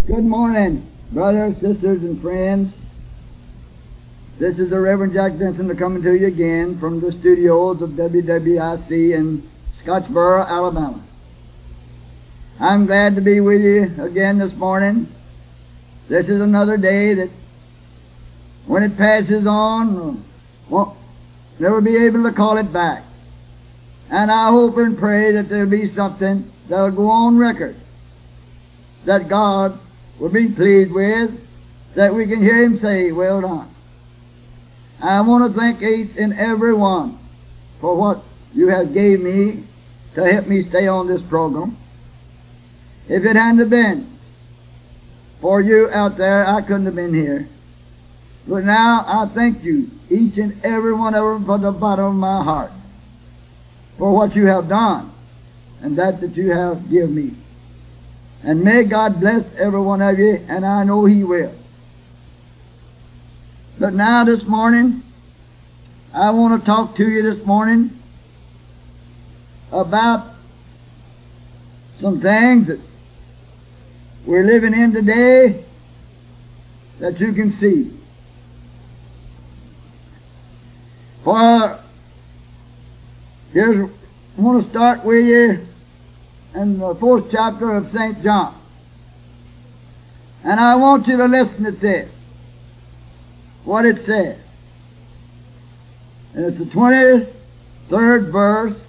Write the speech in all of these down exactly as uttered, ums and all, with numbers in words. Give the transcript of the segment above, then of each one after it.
Good morning, brothers, sisters, and friends. This is the Reverend Jack Benson coming to you again from the studios of W W I C in Scottsboro, Alabama. I'm glad to be with you again this morning. This is another day that when it passes on, won't never be able to call it back. And I hope and pray that there'll be something that'll go on record that God will be pleased with, that we can hear him say, well done. I want to thank each and every one for what you have gave me to help me stay on this program. If it hadn't been for you out there, I couldn't have been here. But now I thank you, each and every one of them, from the bottom of my heart, for what you have done and that that you have given me. And may God bless every one of you, and I know he will. But now this morning, I want to talk to you this morning about some things that we're living in today that you can see. For here's, I want to start with you in the fourth chapter of Saint John. And I want you to listen to this, what it says. And it's the twenty-third verse,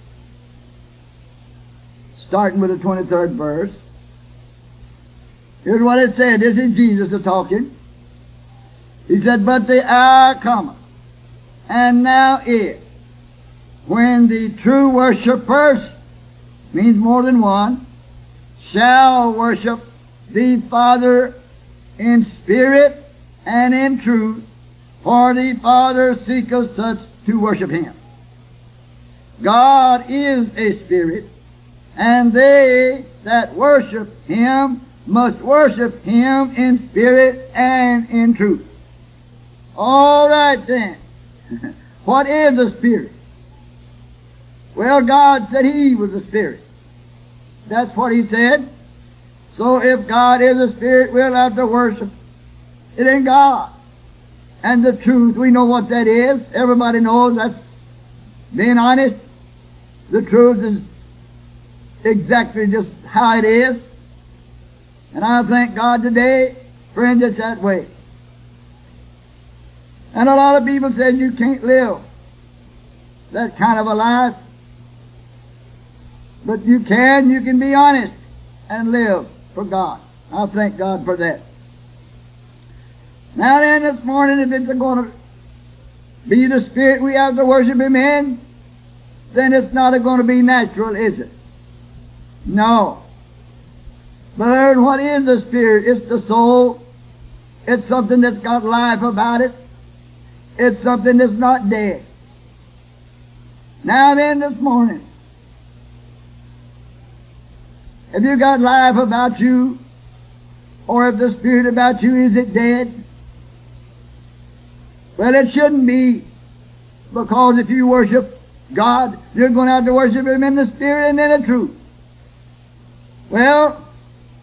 starting with the twenty-third verse. Here's what it said. This is Jesus talking. He said, but the hour cometh, and now is, when the true worshipers, means more than one, shall worship the Father in spirit and in truth, for the Father seeketh such to worship him. God is a spirit, and they that worship him must worship him in spirit and in truth. All right then. What is a spirit? Well, God said he was a spirit. That's what he said. So if God is a spirit, we'll have to worship it in God. And the truth, we know what that is. Everybody knows that's being honest. The truth is exactly just how it is. And I thank God today, friends, it's that way. And a lot of people said you can't live that kind of a life. But you can, you can be honest and live for God. I thank God for that. Now then, this morning, if it's going to be the spirit we have to worship him in, then it's not going to be natural, is it? No. But what is the spirit? It's the soul. It's something that's got life about it. It's something that's not dead. Now then, this morning, if you got life about you, or if the spirit about you, is it dead? Well, it shouldn't be, because if you worship God, you're going to have to worship him in the spirit and in the truth. Well,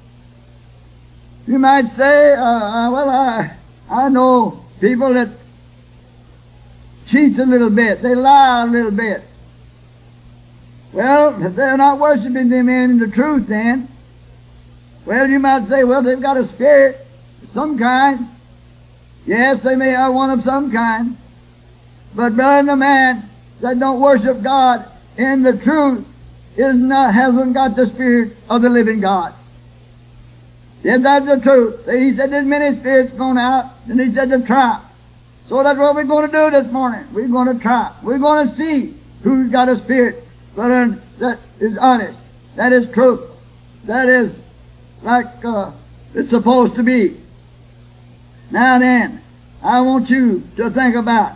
you might say, uh, well, I, I know people that cheat a little bit, they lie a little bit. Well, if they're not worshiping them in the truth then, well, you might say, well, they've got a spirit of some kind. Yes, they may have one of some kind. But brother, the man that don't worship God in the truth is not, hasn't got the spirit of the living God. If that's the truth. He said there's many spirits going out, and he said to try. So that's what we're going to do this morning. We're going to try. We're going to see who's got a spirit that is honest, that is truth, that is like uh, it's supposed to be. Now then, I want you to think about,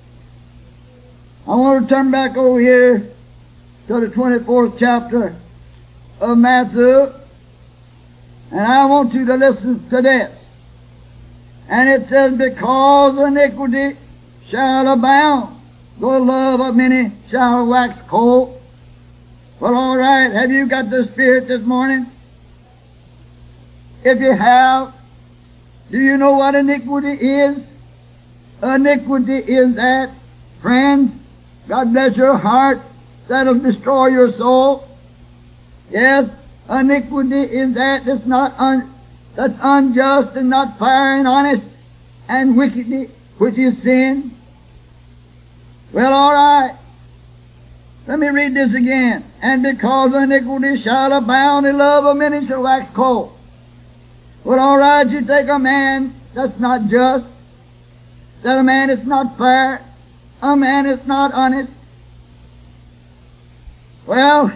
I want to turn back over here to the twenty-fourth chapter of Matthew, and I want you to listen to this. And it says, because iniquity shall abound, the love of many shall wax cold. Well, all right, have you got the Spirit this morning? If you have, do you know what iniquity is? Iniquity is that, friends, God bless your heart, that'll destroy your soul. Yes, iniquity is that that's not un, that's unjust and not fair and honest, and wickedness, which is sin. Well, all right. Let me read this again. And because iniquity shall abound, the love of many shall wax cold. Well, all right, you take a man that's not just, that a man is not fair, a man is not honest. Well,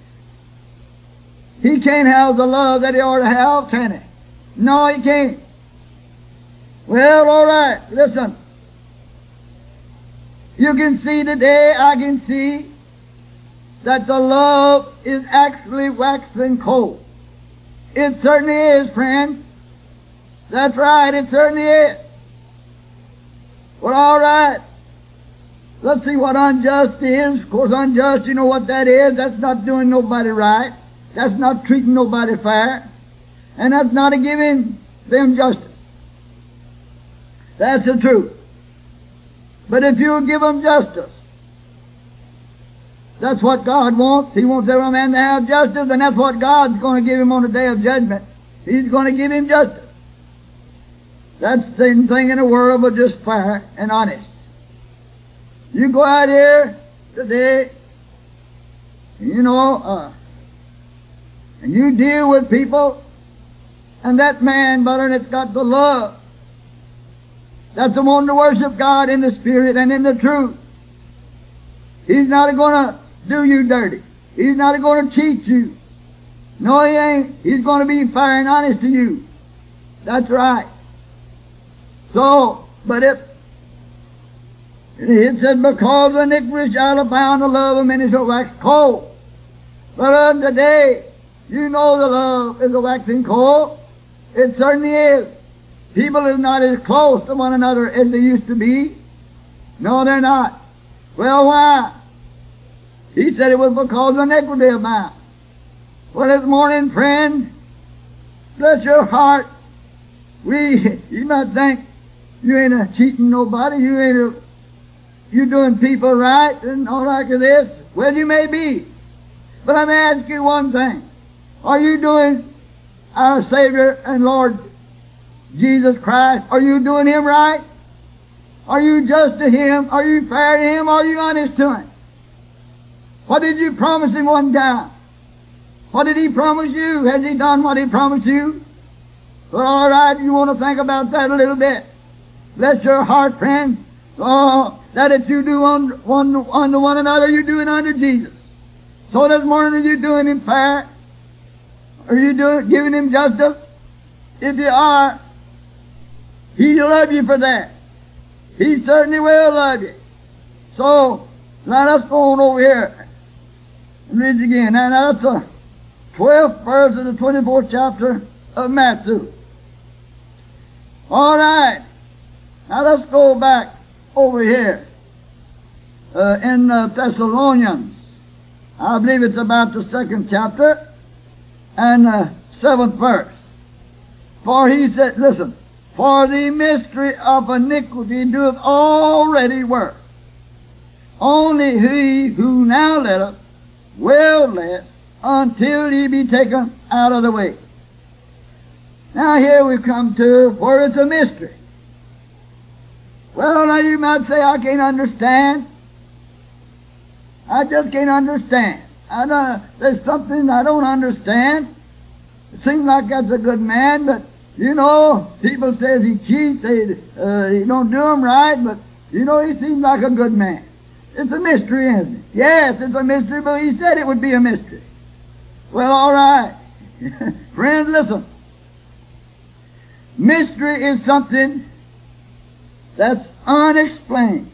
he can't have the love that he ought to have, can he? No, he can't. Well, all right, listen. You can see today, I can see that the love is actually waxing cold. It certainly is, friend. That's right, it certainly is. Well, all right. Let's see what unjust is. Of course, unjust, you know what that is. That's not doing nobody right. That's not treating nobody fair. And that's not giving them justice. That's the truth. But if you give them justice, that's what God wants. He wants every man to have justice, and that's what God's going to give him on the day of judgment. He's going to give him justice. That's the same thing in the world, but just fair and honest. You go out here today, you know, uh, and you deal with people, and that man, brother, that's got the love, that's the one to worship God in the Spirit and in the truth. He's not going to do you dirty. He's not going to cheat you. No, he ain't. He's going to be fair and honest to you. That's right. So, but if it said, because iniquity shall abound, the love of many shall wax cold. But on today, you know the love is a waxing cold. It certainly is. People are not as close to one another as they used to be. No, they're not. Well, why? He said it was because iniquity abound. Well, this morning, friend, bless your heart. We, you might think you ain't a cheating nobody, you ain't a, you doing people right and all like this. Well, you may be. But I'm going to ask you one thing. Are you doing our Savior and Lord Jesus Christ? Are you doing Him right? Are you just to Him? Are you fair to Him? Are you honest to Him? What did you promise Him one time? What did He promise you? Has He done what He promised you? Well, all right, you want to think about that a little bit. Bless your heart, friend. Oh, that if you do unto one, unto one another, you do it unto Jesus. So this morning, are you doing Him fair? Are you doing, giving Him justice? If you are, He'll love you for that. He certainly will love you. So, now let's go on over here and read it again. Now that's the twelfth verse of the twenty-fourth chapter of Matthew. All right. Now let's go back over here uh, in uh, Thessalonians. I believe it's about the second chapter and uh, seventh verse. For he said, listen, for the mystery of iniquity doeth already work. Only he who now letteth will let until he be taken out of the way. Now here we come to where it's a mystery. Well, now you might say, I can't understand. I just can't understand. I don't, there's something I don't understand. It seems like that's a good man, but you know, people says he cheats, he, uh, he don't do them right, but you know, he seems like a good man. It's a mystery, isn't it? Yes, it's a mystery, but he said it would be a mystery. Well, all right. Friends, listen. Mystery is something that's unexplained.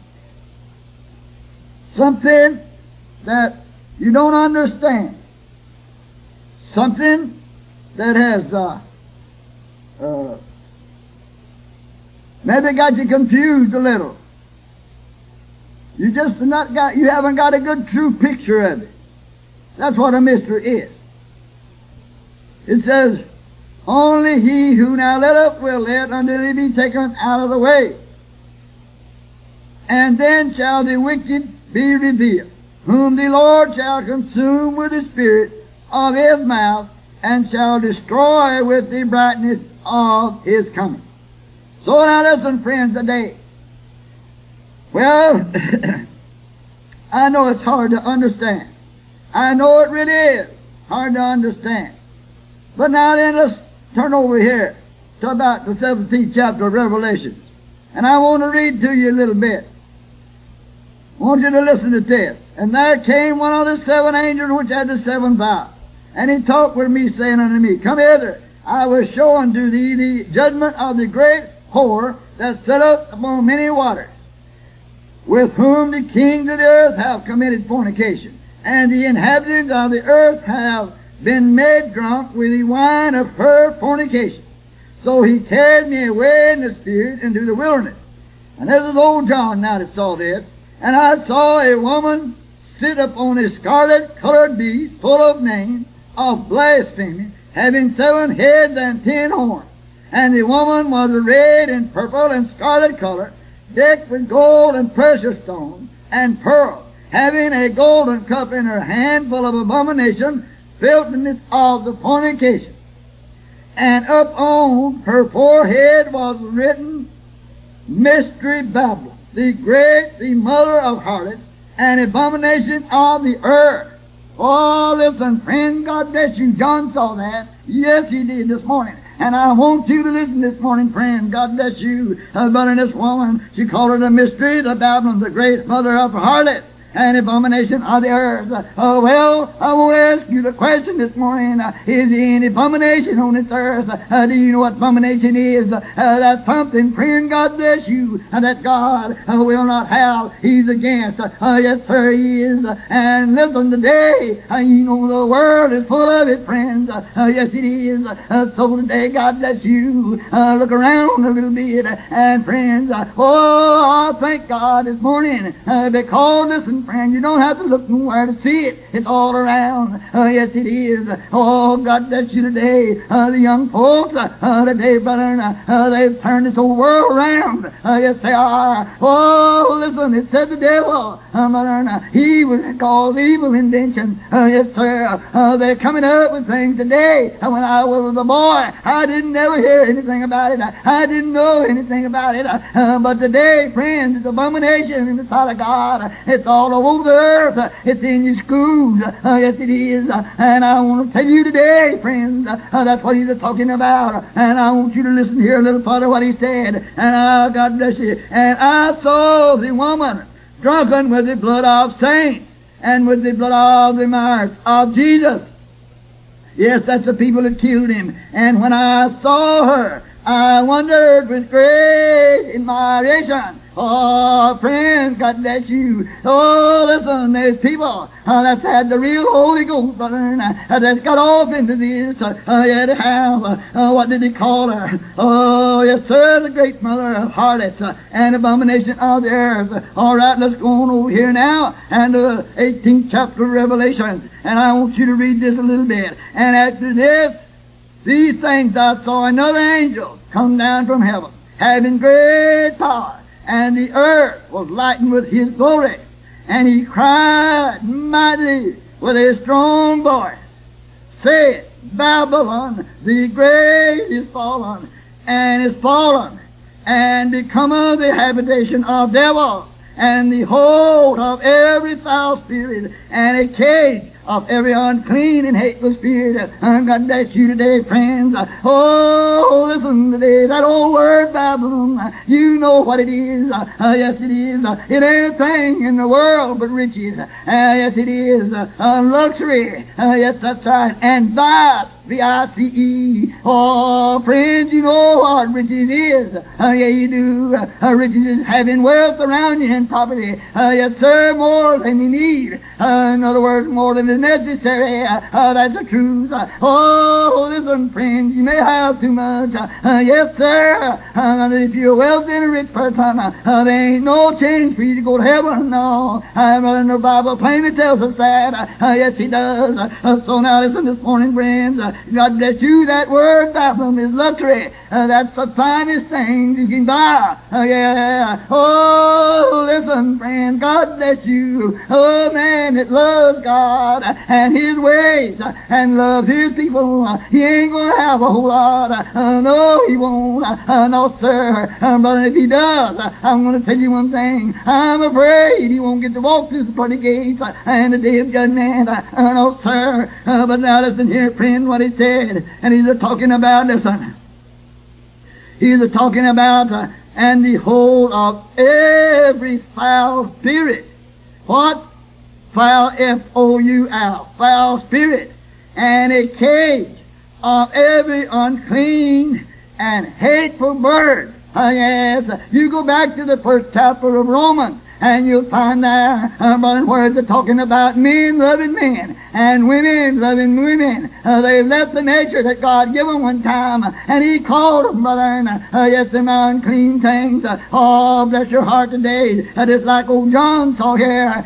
Something that you don't understand. Something that has uh, uh, maybe got you confused a little. You just not got, you haven't got a good true picture of it. That's what a mystery is. It says, Only he who now letteth will let until he be taken out of the way. And then shall the wicked be revealed, whom the Lord shall consume with the spirit of his mouth, and shall destroy with the brightness of his coming. So now listen, friends, today. Well, I know it's hard to understand. I know it really is hard to understand. But now then, let's turn over here to about the seventeenth chapter of Revelation. And I want to read to you a little bit. I want you to listen to this. And there came one of the seven angels which had the seven vials. And he talked with me, saying unto me, Come hither, I will show unto thee the judgment of the great whore that sitteth upon many waters, with whom the kings of the earth have committed fornication. And the inhabitants of the earth have been made drunk with the wine of her fornication. So he carried me away in the spirit into the wilderness. And this is old John now that saw this. And I saw a woman sit upon a scarlet-colored beast, full of names of blasphemy, having seven heads and ten horns. And the woman was red and purple and scarlet color, decked with gold and precious stones and pearls, having a golden cup in her hand full of abomination, filthiness of the fornication. And up on her forehead was written, Mystery Babylon, the great, the mother of harlots, and abomination of the earth. Oh, listen, friend, God bless you. John saw that. Yes, he did this morning. And I want you to listen this morning, friend. God bless you. About this woman, she called her the mystery, the Babylon, the great mother of harlots, and abomination of the earth. Uh, well, I want to ask you the question this morning. Uh, is there any abomination on this earth? Uh, do you know what abomination is? Uh, that's something, friend, God bless you, uh, that God uh, will not have. He's against. Uh, yes, sir, he is. Uh, and listen, today, uh, you know the world is full of it, friends. Uh, uh, yes, it is. Uh, so today, God bless you. Uh, look around a little bit. Uh, and friends, uh, oh, I thank God this morning uh, because, listen, friend, you don't have to look nowhere to see it. It's all around. Uh, yes, it is. Oh, God bless you today. Uh, the young folks uh, today, brother, uh, they've turned this whole world around. Uh, yes, they are. Oh, listen, it said the devil, uh, brother, he was called evil invention. Uh, yes, sir. Uh, they're coming up with things today. Uh, when I was a boy, I didn't ever hear anything about it. I, I didn't know anything about it. Uh, but today, friends, it's abomination in the sight of God. It's all over the earth. It's in your schools. Uh, yes, it is. Uh, and I want to tell you today, friends, uh, that's what he's talking about. And I want you to listen here a little further what he said. And uh, God bless you. And I saw the woman drunken with the blood of saints and with the blood of the martyrs of Jesus. Yes, that's the people that killed him. And when I saw her, I wondered with great admiration. Oh, friends, God bless you. Oh, listen, there's people uh, that's had the real Holy Ghost, brother, uh, that's got off into this. Uh, uh, yeah, they have. Uh, uh, what did he call her? Oh, yes, sir, the great mother of harlots uh, and abomination of the earth. All right, let's go on over here now and the eighteenth chapter of Revelation. And I want you to read this a little bit. And after this, these things I saw another angel come down from heaven, having great power, and the earth was lightened with his glory. And he cried mightily with a strong voice, saying, Babylon the great is fallen, and is fallen, and becometh the habitation of devils, and the hold of every foul spirit, and a cage of every unclean and hateful spirit. Uh, God bless you today, friends. Uh, oh, listen today, that old word Babylon, uh, you know what it is. Uh, uh, yes, it is. Uh, it ain't a thing in the world but riches. Uh, yes, it is. Uh, uh, luxury. Uh, yes, that's right. And vice, V I C E. Oh, friends, you know what riches is. Uh, yeah, you do. Uh, uh, riches is having wealth around you and property. Uh, yes, sir, more than you need. Uh, in other words, more than is necessary. Uh, that's the truth. Uh, oh, listen, friends, you may have too much. Uh, yes, sir. Uh, if you're a wealthy and a rich person, uh, there ain't no change for you to go to heaven. No. Uh, the Bible plainly tells us that. Uh, yes, he does. Uh, so now listen this morning, friends. Uh, God bless you. That word Babylon is luxury. Uh, that's the finest thing you can buy. Uh, yeah. Oh, listen, friend. God bless you. Oh, man that loves God and His ways and loves His people. He ain't going to have a whole lot. Uh, no, he won't. Uh, no, sir. Uh, but if he does, I'm going to tell you one thing. I'm afraid he won't get to walk through the pearly gates uh, and the day of judgment. Uh, no, sir. Uh, but now listen here, friend, what he said. And he's talking about, listen. He's talking about, uh, and the whole of every foul spirit. What? Foul, F O U L, foul spirit. And a cage of every unclean and hateful bird. Uh, yes, you go back to the first chapter of Romans, and you'll find there, uh, brother, where they're talking about men loving men and women loving women. Uh, they've left the nature that God gave them one time, and He called them, brother, uh, yes, them unclean things. Uh, oh, bless your heart today. Uh, just like old John saw here.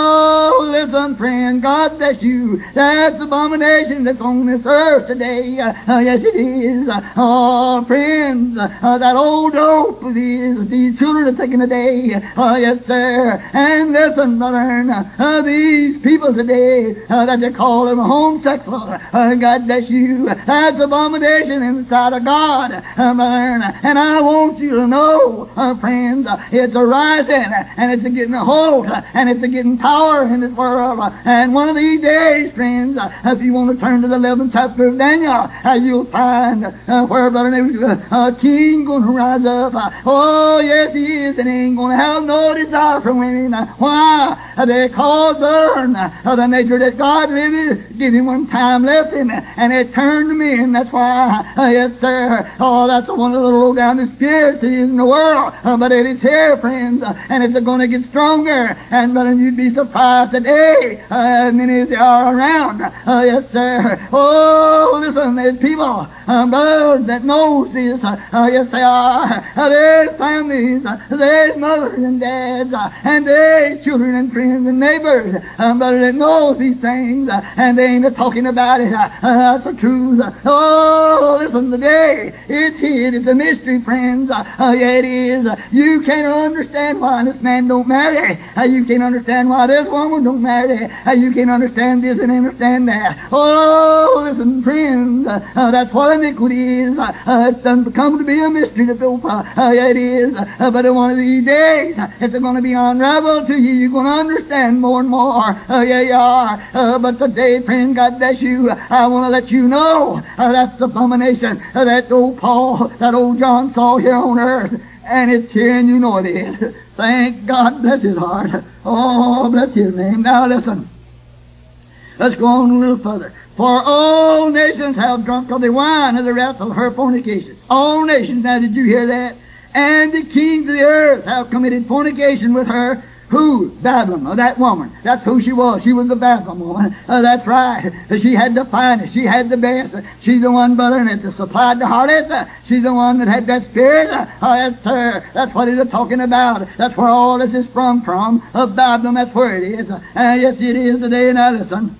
Oh, listen, friend, God bless you. That's abomination that's on this earth today. Uh, uh, yes, it is. Uh, oh, friends, uh, that old dope is these children are taking today. Oh, yes, sir. And listen, brother, uh, these people today uh, that they call them homosexual, uh, God bless you, that's abomination in the sight of God, uh, brother. And I want you to know, uh, friends, uh, it's a rising, and it's a getting a hold, and it's a getting power in this world. And one of these days, friends, uh, if you want to turn to the eleventh chapter of Daniel, uh, you'll find uh, where, brother, a uh, king going to rise up. Uh, oh, yes, he is, and he ain't going to have no desire for women. Why? They called burn of the nature that God lived, did him one time, left him, and it turned to men. That's why, uh, yes, sir. Oh, that's one of the low down the spirits that is in the world. Uh, but it is here, friends, uh, and it's going to get stronger. And but you'd be surprised today, uh, many as they are around. Uh, yes, sir. Oh, listen, there's people, uh, brothers, that knows this. Uh, uh, yes, they are. Uh, there's families, uh, there's mothers and dads, uh, and there's children and friends and neighbors, uh, but that knows these things, uh, and they ain't talking about it. Uh, uh, that's the truth. Uh, oh, listen, today it's hid. It's a mystery, friends. Uh, uh, yeah, it is. Uh, you can't understand why this man don't marry. Uh, you can't understand why this woman don't marry. Uh, you can't understand this and understand that. Oh, listen, friends, uh, uh, that's what iniquity is. Uh, uh, it's done become to be a mystery to people. Uh, uh, yeah, it is. Uh, but in one of these days, uh, it's going to be unraveled to you. You're going to understand more and more. Uh, yeah, you are. Uh, but today, friend, God bless you. I want to let you know uh, that's the abomination uh, that old Paul, that old John saw here on earth. And it's here, and you know it is. Thank God, bless his heart. Oh, bless his name. Now listen. Let's go on a little further. For all nations have drunk of the wine of the wrath of her fornication. All nations. Now, did you hear that? And the kings of the earth have committed fornication with her. Who? Babylon, or that woman. That's who she was. She was the Babylon woman. Uh, that's right. She had the finest. She had the best. She's the one, brother, that supplied the harlots. Uh, she's the one that had that spirit. Uh, oh, that's her. That's what he's talking about. That's where all this is sprung from. Of Babylon, that's where it is. Uh, yes, it is today. Now listen.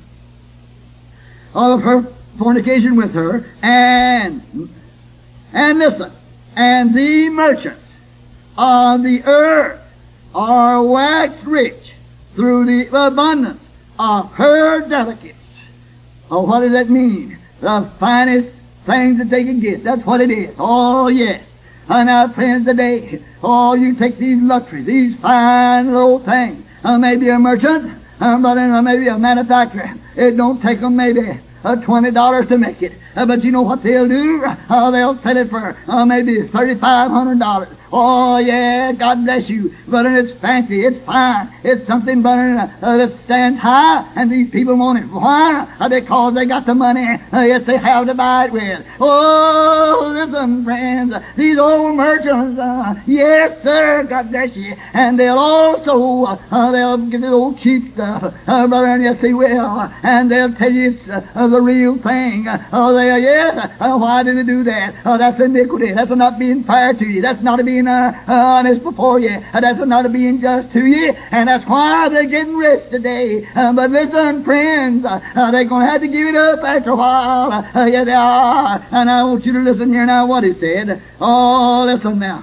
Of her fornication with her. And, and listen. And the merchants of the earth are waxed rich through the abundance of her delicates. Oh, what does that mean? The finest things that they can get. That's what it is. Oh, yes. And our friends today, oh, you take these luxuries, these fine little things. Uh, maybe a merchant, uh, but uh, maybe a manufacturer. It don't take them maybe uh, twenty dollars to make it. Uh, but you know what they'll do? Uh, they'll sell it for uh, maybe thirty-five hundred dollars. Oh, yeah, God bless you. But it's fancy, it's fine, it's something but uh, that stands high, and these people want it. Why? Uh, because they got the money. Uh, yes, they have to buy it with. Oh, listen, friends, these old merchants, uh, yes, sir, God bless you, and they'll also, uh, they'll give it old cheap stuff, uh, brother, and yes, they will, and they'll tell you it's uh, the real thing. Oh, they, yes, uh, why do they do that? Oh, that's iniquity. That's not being fair to you. That's not being uh, honest before you. Uh, that's not being just to you, and that's why they're getting rich today. Uh, but listen, friends, uh, uh, they're going to have to give it up after a while. Uh, yeah, they are. And I want you to listen here now what he said. Oh, listen now.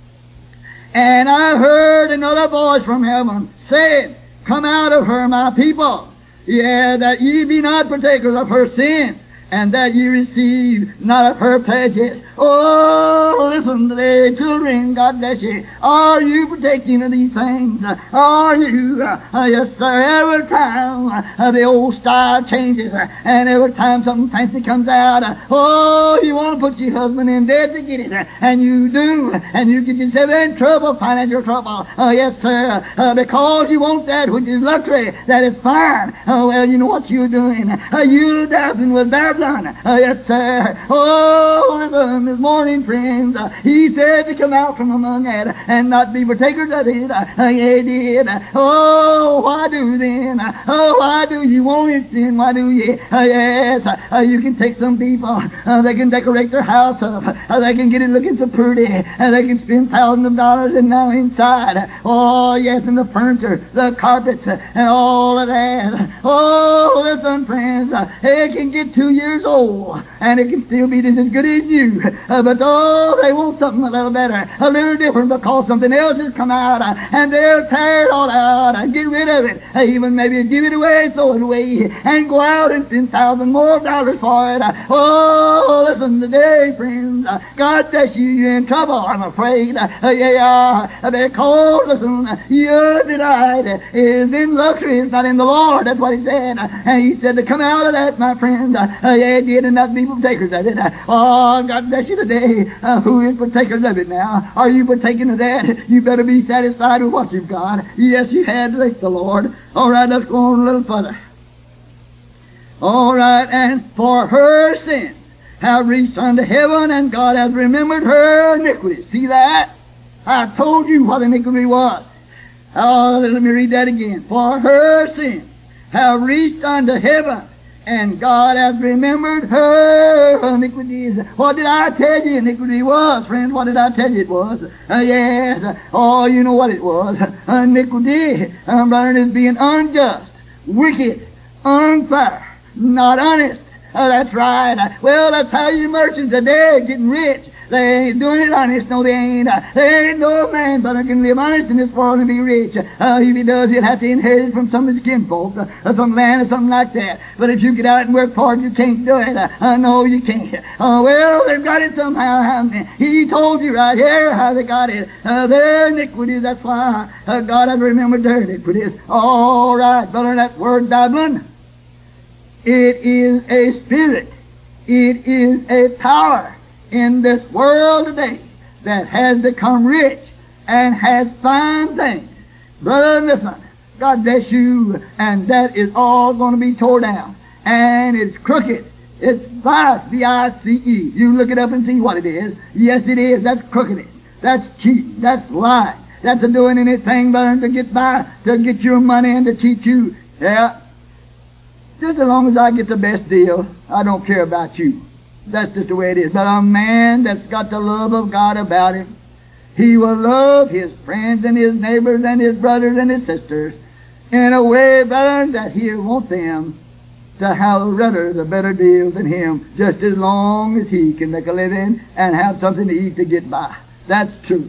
And I heard another voice from heaven saying, come out of her, my people. Yeah, that ye be not partakers of her sins, and that ye receive not of her pledges. Oh, listen today, children, God bless you. Are you partaking of these things? Are you? Uh, yes, sir. Every time uh, the old style changes, uh, and every time something fancy comes out, uh, oh, you want to put your husband in debt to get it, uh, and you do, and you get yourself in trouble, financial trouble. Uh, yes, sir. Uh, because you want that which is luxury, that is fine. Uh, well, you know what you're doing. Uh, you're dabbling with Babylon. Uh, yes, sir. Oh, listen. This morning, friends, uh, he said to come out from among it and not be partakers of it. Uh, yeah, he did. Uh, oh, why do then? Uh, oh, why do you want it then? Why do you? Uh, yes, uh, you can take some people. Uh, they can decorate their house up. Uh, they can get it looking so pretty. Uh, they can spend thousands of dollars and now inside. Uh, oh, yes, and the furniture, the carpets, uh, and all of that. Oh, listen, friends, uh, it can get two years old and it can still be just as good as you. Uh, but oh, they want something a little better, a little different, because something else has come out, uh, and they'll tear it all out and get rid of it, uh, even maybe give it away, throw it away, and go out and spend thousand more dollars for it. Uh, oh, listen today, friends, uh, God bless you, you're in trouble, I'm afraid. Uh, yeah, uh, because, listen, uh, your delight is in luxury, it's not in the Lord. That's what he said. Uh, and he said to come out of that, my friends. Uh, uh, yeah, it did, and not be partakers of it. Uh, oh, God bless you today. Uh, who is partakers of it now? Are you partaking of that? You better be satisfied with what you've got. Yes, you had, thank the Lord. All right, let's go on a little further. All right, and for her sins have reached unto heaven, and God has remembered her iniquity. See that? I told you what iniquity was. Oh, let me read that again. For her sins have reached unto heaven, and God has remembered her iniquities. What did I tell you iniquity was, friends? What did I tell you it was? Uh, yes. Oh, you know what it was. Iniquity, um, brother, is being unjust, wicked, unfair, not honest. Uh, that's right. Uh, well, that's how you merchants today are getting rich. They ain't doing it honest. No, they ain't. Uh, there ain't no man but can live honest in this world and be rich. Uh, if he does, he'll have to inherit it from some of his kinfolk, uh, or some land or something like that. But if you get out and work for it, you can't do it. Uh, uh, no, you can't. Uh, well, they've got it somehow. He told you right here how they got it. Uh, their iniquities, that's why uh, God has remembered their iniquities. All right, brother, that word Babylon, it is a spirit. It is a power in this world today that has become rich and has fine things. Brother, listen, God bless you, and that is all going to be torn down. And it's crooked. It's vice, V I C E. You look it up and see what it is. Yes, it is. That's crookedness. That's cheating. That's lying. That's doing anything but to get by, to get your money and to cheat you. Yeah. Just as long as I get the best deal, I don't care about you. That's just the way it is. But a man that's got the love of God about him, he will love his friends and his neighbors and his brothers and his sisters in a way, brother, that he'll want them to have rather the better deal than him, just as long as he can make a living and have something to eat to get by. That's true.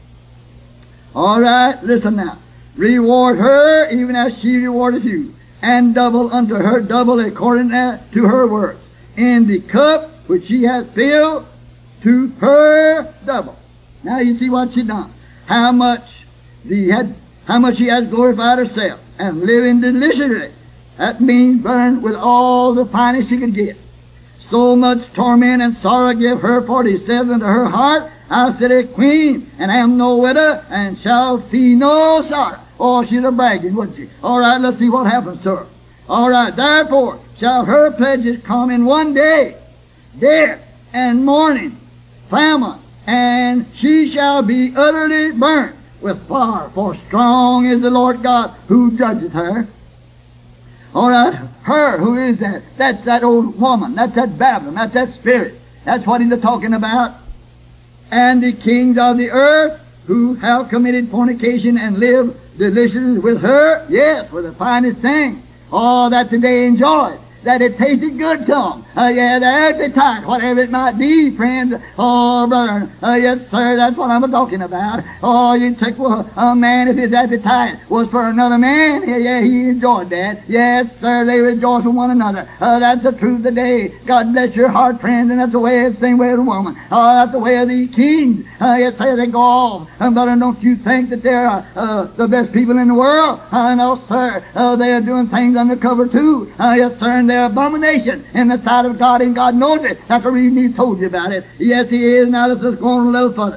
All right, listen now. Reward her even as she rewarded you, and double unto her double according to her works. In the cup which she has filled, to her double. Now you see what she done. How much the had, how much she has glorified herself and living deliciously. That means burned with all the finest she could get. So much torment and sorrow give her, for he says unto her heart, I sit a queen, and am no widow, and shall see no sorrow. Oh, she's a bragging, wouldn't she? All right, let's see what happens to her. All right, therefore shall her pledges come in one day, death and mourning, famine, and she shall be utterly burnt with fire, for strong is the Lord God who judgeth her. All right, her, who is that? That's that old woman. That's that Babylon. That's that spirit. That's what he's talking about. And the kings of the earth who have committed fornication and live deliciously with her, yes, with the finest thing, all that they enjoyed, that it tasted good to them. Uh, yeah, the appetite, whatever it might be, friends. Oh, brother, uh, yes, sir, that's what I'm talking about. Oh, you take well, a man, if his appetite was for another man, yeah, yeah, he enjoyed that. Yes, sir, they rejoice with one another. Uh, that's the truth today. God bless your heart, friends, and that's the way it's the same way of the woman. Oh, that's the way of the kings. Uh, yes, sir, they go off. Uh, brother, don't you think that they're uh, uh, the best people in the world? Uh, no, sir, uh, they are doing things undercover, too. Uh, yes, sir, and they're abomination in the sight of God, and God knows it. That's the reason he told you about it. Yes, he is. Now let's just go on a little further.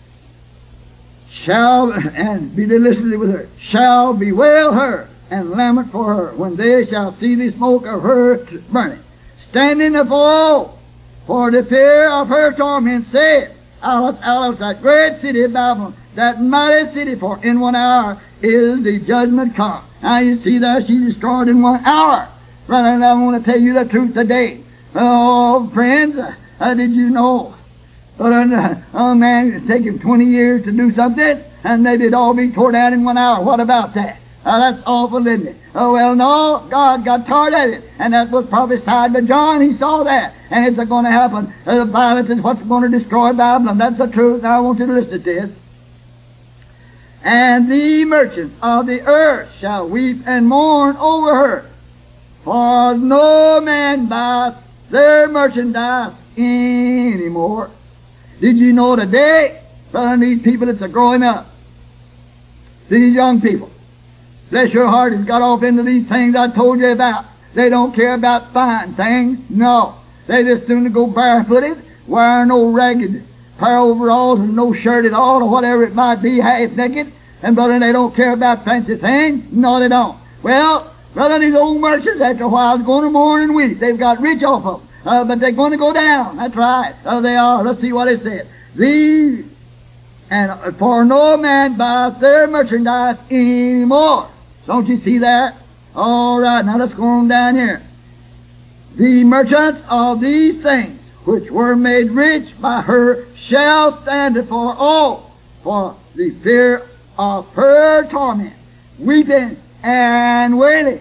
Shall, and be deliciously with her, shall bewail her and lament for her when they shall see the smoke of her burning, standing afore all, for the fear of her torment said, out of, out of that great city Babylon, that mighty city, for in one hour is the judgment come. Now you see there, she destroyed in one hour. Brother, and I want to tell you the truth today. Oh, friends, uh, did you know? But uh, a man it's taken twenty years to do something, and maybe it'd all be tore down in one hour. What about that? Uh, that's awful, isn't it? Oh, well, no, God got tired of it, and that was prophesied by John. He saw that, and it's going to happen. Uh, the violence is what's going to destroy Babylon. That's the truth. Now I want you to listen to this. And the merchants of the earth shall weep and mourn over her, for no man buys their merchandise anymore. Did you know today, brother, these people that's a growing up, these young people, bless your heart, has got off into these things I told you about. They don't care about fine things. No. They just soon to go barefooted, wearing no ragged pair of overalls and no shirt at all, or whatever it might be, half naked. And brother, they don't care about fancy things. No, they don't. Well, brother, these old merchants, after a while, is going to mourn and weep. They've got rich off of them. Uh, but they're going to go down. That's right. Uh, they are. Let's see what it said. These, and for no man buys their merchandise anymore. Don't you see that? All right. Now let's go on down here. The merchants of these things, which were made rich by her, shall stand before all, for the fear of her torment, weeping and wailing.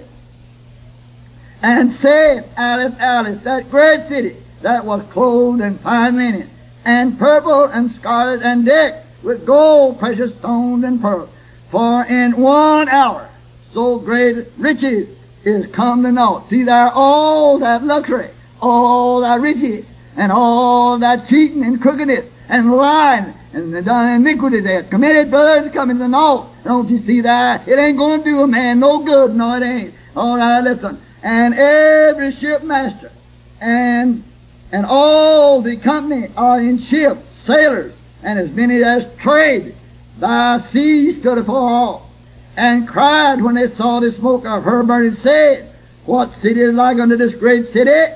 And said, Alice, Alice, that great city that was clothed in fine linen, and purple and scarlet, and decked with gold, precious stones, and pearls. For in one hour so great riches is come to naught. See there, all that luxury, all that riches, and all that cheating and crookedness, and lying, and the done iniquity they have committed, brothers, is coming to naught. Don't you see that? It ain't going to do a man no good. No, it ain't. All right, listen. And every shipmaster and and all the company are in ships, sailors, and as many as trade by sea stood afore all, and cried when they saw the smoke of her burning, said, what city is like unto this great city?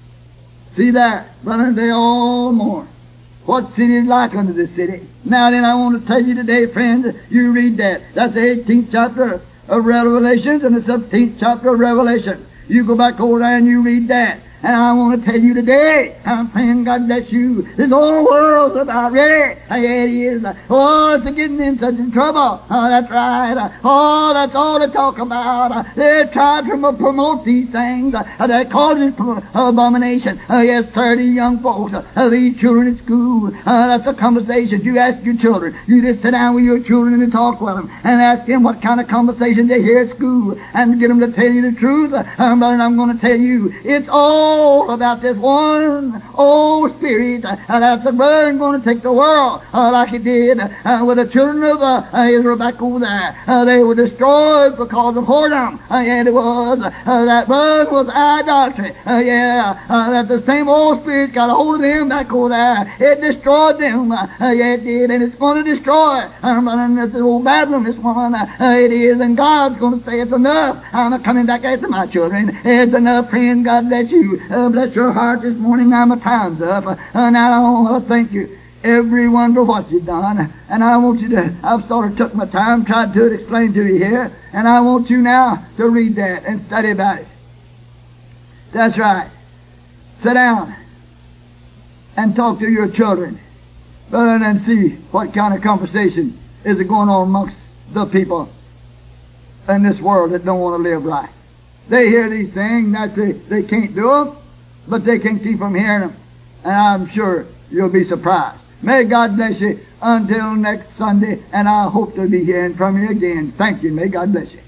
See there, brother, they all mourn. What city is like unto this city? Now then, I want to tell you today, friends, you read that. That's the eighteenth chapter of Revelations and the seventeenth chapter of Revelation. You go back over there and you read that. And I want to tell you today, I'm praying God bless you, this whole world's about ready. Yeah, it is. Oh, it's getting in such trouble. Oh, that's right. Oh, that's all they talk about. They're trying to promote these things. They're causing abomination. Oh, yes, sir, these young folks, these children at school. That's a conversation. You ask your children. You just sit down with your children and talk with them and ask them what kind of conversation they hear at school and get them to tell you the truth. Um, but I'm going to tell you, it's all about this one old spirit uh, that's a burden going to take the world uh, like it did uh, with the children of uh, Israel back over there. Uh, they were destroyed because of whoredom. Uh, yeah, it was. Uh, that burden was idolatry. Uh, yeah, uh, that the same old spirit got a hold of them back over there. It destroyed them. Uh, yeah, it did, and it's going to destroy. Um, and this is old Babylon, this one. Uh, it is, and God's going to say it's enough. I'm coming back after my children. It's enough, friend. God bless you. Uh, bless your heart this morning. Now my time's up. Uh, now I want to thank you. everyone for what you've done. And I want you to, I've sort of took my time, tried to explain to you here, and I want you now to read that and study about it. That's right. Sit down and talk to your children, rather than see what kind of conversation is going on amongst the people in this world that don't want to live right. They hear these things that they, they can't do them, but they can keep from hearing them. And I'm sure you'll be surprised. May God bless you until next Sunday, and I hope to be hearing from you again. Thank you. May God bless you.